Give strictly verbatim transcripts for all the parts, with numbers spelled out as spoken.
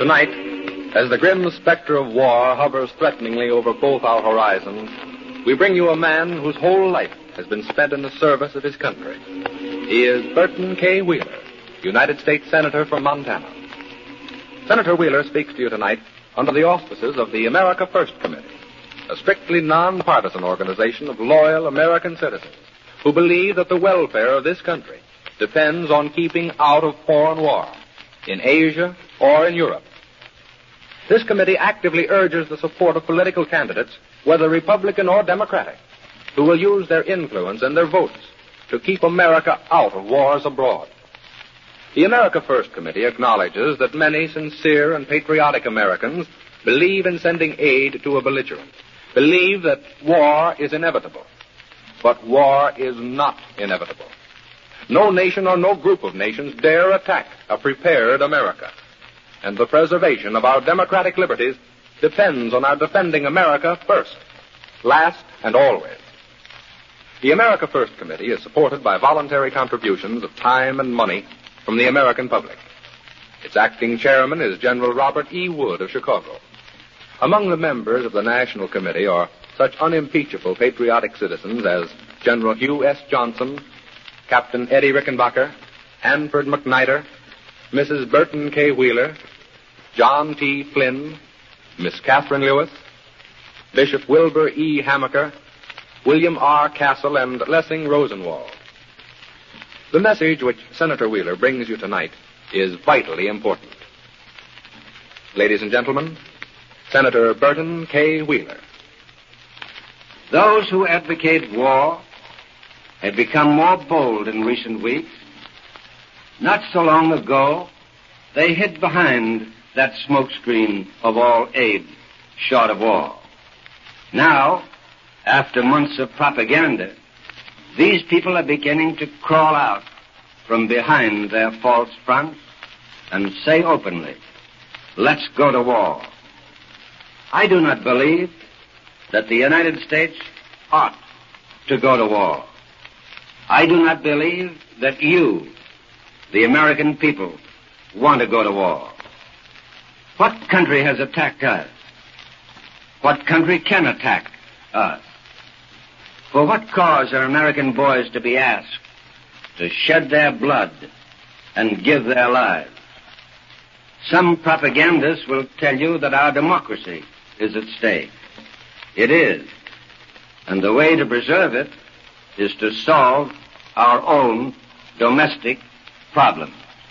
Tonight, as the grim specter of war hovers threateningly over both our horizons, we bring you a man whose whole life has been spent in the service of his country. He is Burton K. Wheeler, United States Senator from Montana. Senator Wheeler speaks to you tonight under the auspices of the America First Committee, a strictly nonpartisan organization of loyal American citizens who believe that the welfare of this country depends on keeping out of foreign war in Asia or in Europe. This committee actively urges the support of political candidates, whether Republican or Democratic, who will use their influence and their votes to keep America out of wars abroad. The America First Committee acknowledges that many sincere and patriotic Americans believe in sending aid to a belligerent, believe that war is inevitable. But war is not inevitable. No nation or no group of nations dare attack a prepared America. And the preservation of our democratic liberties depends on our defending America first, last, and always. The America First Committee is supported by voluntary contributions of time and money from the American public. Its acting chairman is General Robert E. Wood of Chicago. Among the members of the National Committee are such unimpeachable patriotic citizens as General Hugh S. Johnson, Captain Eddie Rickenbacker, Hanford McNider, Missus Burton K. Wheeler, John T. Flynn, Miss Catherine Lewis, Bishop Wilbur E. Hamaker, William R. Castle, and Lessing Rosenwald. The message which Senator Wheeler brings you tonight is vitally important. Ladies and gentlemen, Senator Burton K. Wheeler. Those who advocate war have become more bold in recent weeks. Not so long ago, they hid behind that smokescreen of all aid short of war. Now, after months of propaganda, these people are beginning to crawl out from behind their false fronts and say openly, let's go to war. I do not believe that the United States ought to go to war. I do not believe that you, the American people, want to go to war. What country has attacked us? What country can attack us? For what cause are American boys to be asked to shed their blood and give their lives? Some propagandists will tell you that our democracy is at stake. It is. And the way to preserve it is to solve our own domestic problems.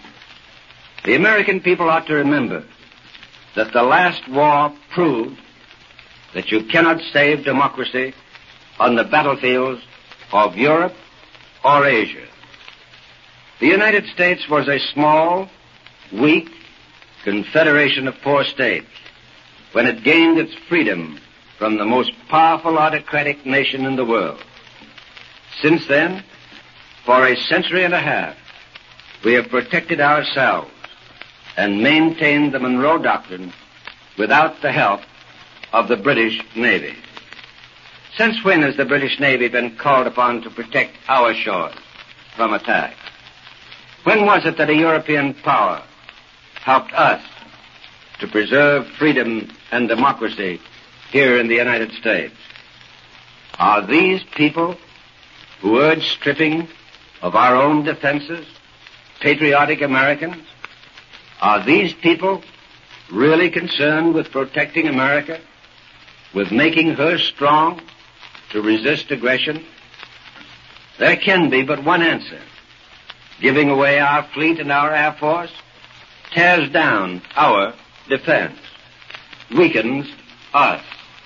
The American people ought to remember that the last war proved that you cannot save democracy on the battlefields of Europe or Asia. The United States was a small, weak confederation of four states when it gained its freedom from the most powerful autocratic nation in the world. Since then, for a century and a half, we have protected ourselves and maintained the Monroe Doctrine without the help of the British Navy. Since when has the British Navy been called upon to protect our shores from attack? When was it that a European power helped us to preserve freedom and democracy here in the United States? Are these people who urge stripping of our own defenses patriotic Americans? Are these people really concerned with protecting America, with making her strong to resist aggression? There can be but one answer. Giving away our fleet and our air force tears down our defense, weakens us.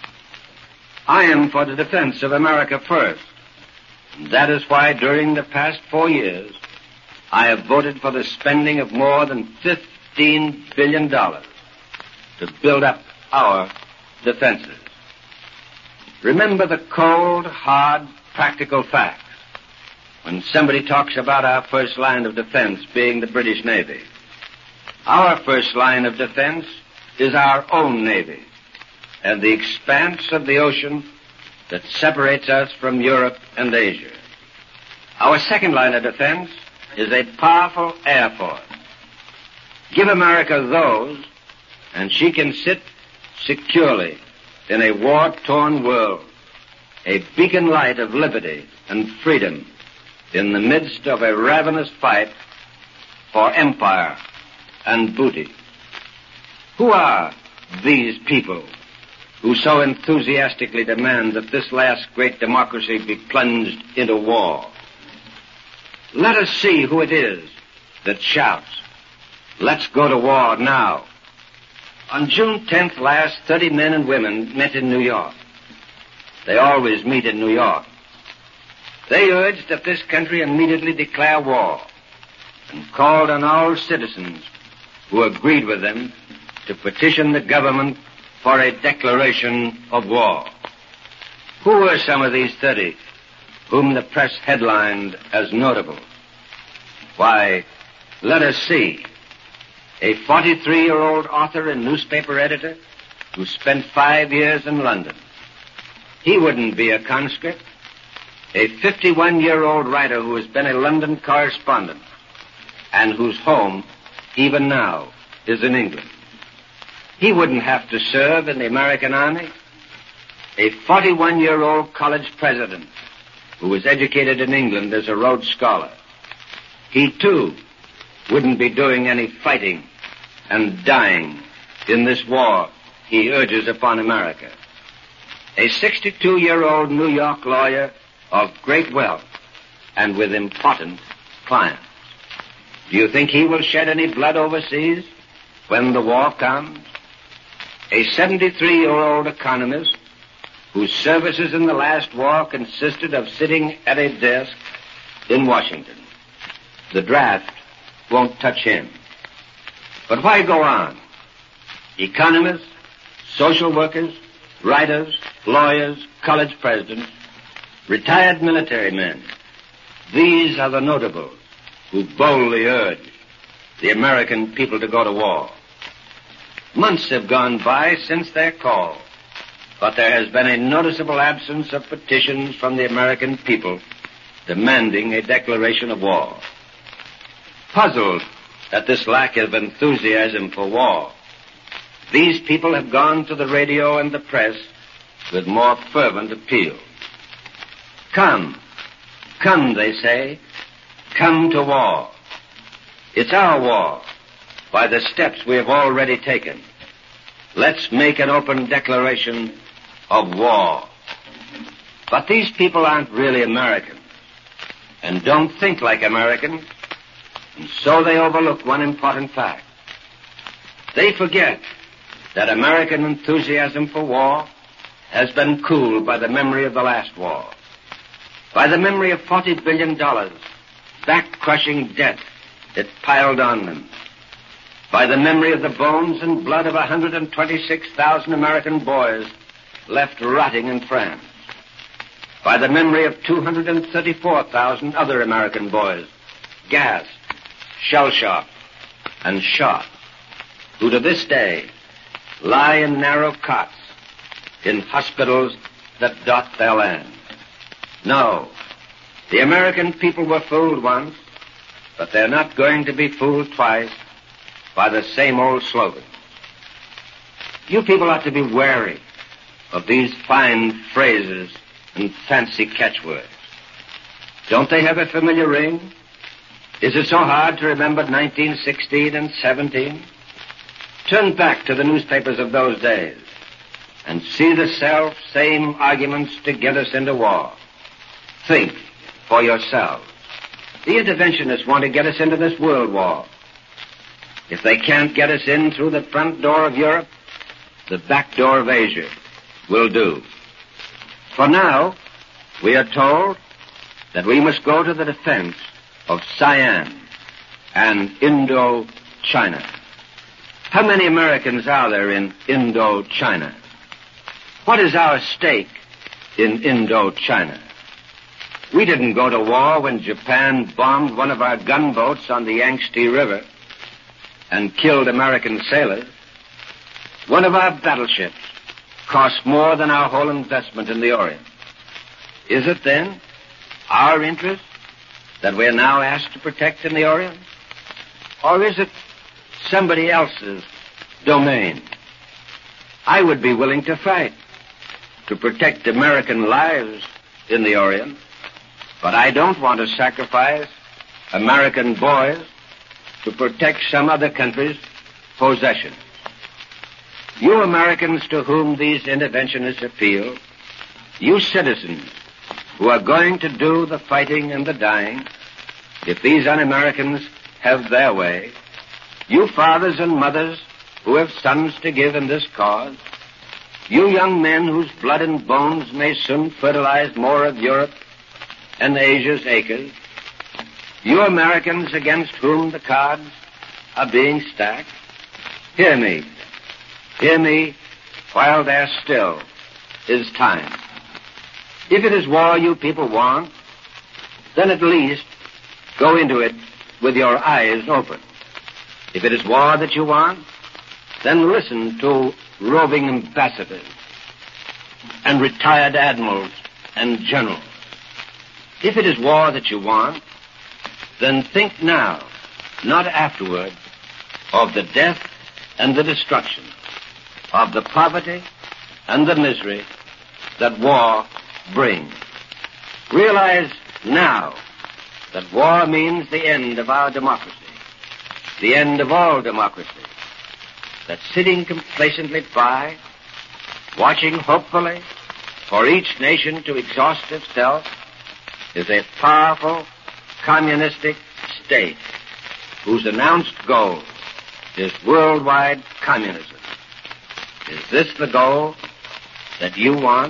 I am for the defense of America first. And that is why during the past four years, I have voted for the spending of more than fifteen billion dollars to build up our defenses. Remember the cold, hard, practical facts when somebody talks about our first line of defense being the British Navy. Our first line of defense is our own Navy and the expanse of the ocean that separates us from Europe and Asia. Our second line of defense is a powerful Air Force. Give America those, and she can sit securely in a war-torn world, a beacon light of liberty and freedom in the midst of a ravenous fight for empire and booty. Who are these people who so enthusiastically demand that this last great democracy be plunged into war? Let us see who it is that shouts, "Let's go to war now." On June tenth last, thirty men and women met in New York. They always meet in New York. They urged that this country immediately declare war and called on all citizens who agreed with them to petition the government for a declaration of war. Who were some of these thirty whom the press headlined as notable? Why, let us see. A forty-three-year-old author and newspaper editor who spent five years in London. He wouldn't be a conscript. A fifty-one-year-old writer who has been a London correspondent and whose home, even now, is in England. He wouldn't have to serve in the American Army. A forty-one-year-old college president who was educated in England as a Rhodes Scholar. He, too, wouldn't be doing any fighting and dying in this war he urges upon America. A sixty-two-year-old New York lawyer of great wealth and with important clients. Do you think he will shed any blood overseas when the war comes? A seventy-three-year-old economist whose services in the last war consisted of sitting at a desk in Washington. The draft won't touch him. But why go on? Economists, social workers, writers, lawyers, college presidents, retired military men. These are the notables who boldly urge the American people to go to war. Months have gone by since their call, but there has been a noticeable absence of petitions from the American people demanding a declaration of war. Puzzled at this lack of enthusiasm for war, these people have gone to the radio and the press with more fervent appeal. Come, come, they say, come to war. It's our war by the steps we have already taken. Let's make an open declaration of war. But these people aren't really Americans and don't think like Americans, and so they overlook one important fact. They forget that American enthusiasm for war has been cooled by the memory of the last war, by the memory of forty billion dollars, back-crushing debt it piled on them, by the memory of the bones and blood of one hundred twenty-six thousand American boys left rotting in France, by the memory of two hundred thirty-four thousand other American boys gassed, shell-shocked, and shot, who to this day lie in narrow cots in hospitals that dot their land. No, the American people were fooled once, but they're not going to be fooled twice by the same old slogan. You people ought to be wary of these fine phrases and fancy catchwords. Don't they have a familiar ring? Is it so hard to remember nineteen sixteen and seventeen? Turn back to the newspapers of those days and see the self-same arguments to get us into war. Think for yourselves. The interventionists want to get us into this world war. If they can't get us in through the front door of Europe, the back door of Asia will do. For now, we are told that we must go to the defense of Siam and Indochina. How many Americans are there in Indochina? What is our stake in Indochina? We didn't go to war when Japan bombed one of our gunboats on the Yangtze River and killed American sailors. One of our battleships cost more than our whole investment in the Orient. Is it then our interest that we are now asked to protect in the Orient? Or is it somebody else's domain. I would be willing to fight to protect American lives in the Orient, but I don't want to sacrifice American boys to protect some other country's possessions. You Americans to whom these interventionists appeal, you citizens who are going to do the fighting and the dying, if these un-Americans have their way, you fathers and mothers who have sons to give in this cause, you young men whose blood and bones may soon fertilize more of Europe and Asia's acres, you Americans against whom the cards are being stacked, hear me. Hear me while there still is time. If it is war you people want, then at least go into it with your eyes open. If it is war that you want, then listen to roving ambassadors and retired admirals and generals. If it is war that you want, then think now, not afterward, of the death and the destruction, of the poverty and the misery that war brings. Realize now that war means the end of our democracy, the end of all democracy, that sitting complacently by, watching hopefully for each nation to exhaust itself, is a powerful communistic state whose announced goal is worldwide communism. Is this the goal that you want?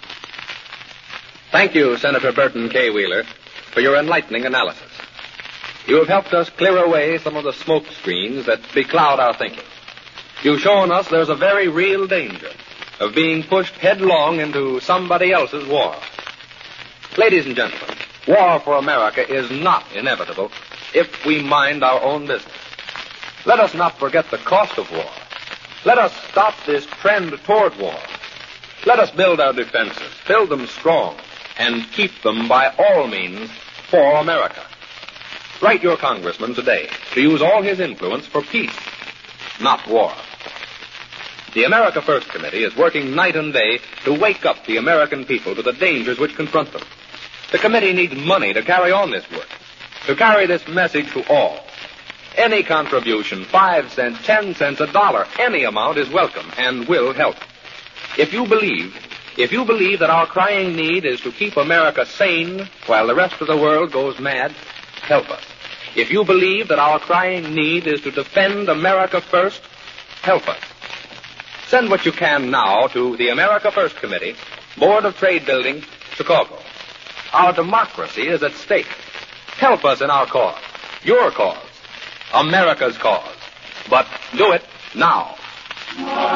Thank you, Senator Burton K. Wheeler, for your enlightening analysis. You have helped us clear away some of the smoke screens that becloud our thinking. You've shown us there's a very real danger of being pushed headlong into somebody else's war. Ladies and gentlemen, war for America is not inevitable if we mind our own business. Let us not forget the cost of war. Let us stop this trend toward war. Let us build our defenses, build them strong, and keep them by all means for America. Write your congressman today to use all his influence for peace, not war. The America First Committee is working night and day to wake up the American people to the dangers which confront them. The committee needs money to carry on this work, to carry this message to all. Any contribution, five cents, ten cents, a dollar, any amount is welcome and will help. If you believe, if you believe that our crying need is to keep America sane while the rest of the world goes mad, help us. If you believe that our crying need is to defend America first, help us. Send what you can now to the America First Committee, Board of Trade Building, Chicago. Our democracy is at stake. Help us in our cause, your cause, America's cause. But do it now.